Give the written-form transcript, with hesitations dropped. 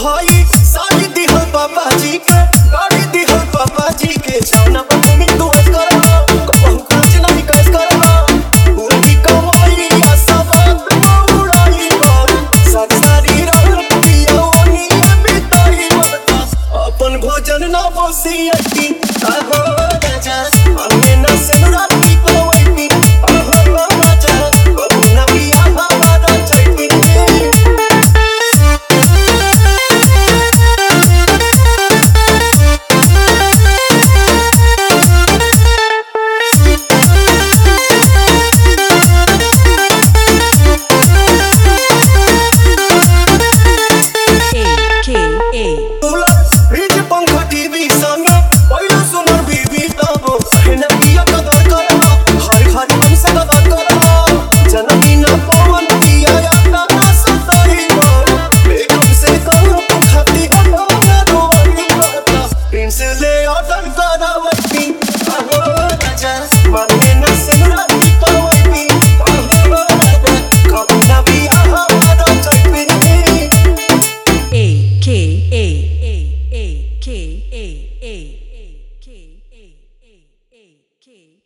हाई साड़ी दी हो पापा जी के गाड़ी दी हो पापा जी के जाना मम्मी तू हंस कर कहूं खर्च नहीं कैस कर पूरी कमाई या सब उड़ाई सारी सारी रात पिया वही बिताई अपन भोजन ना बसी अटी आहो राजा हमने ना सेनुरा की पवैती आहो राजा कबूना भी हमारा चैती Key.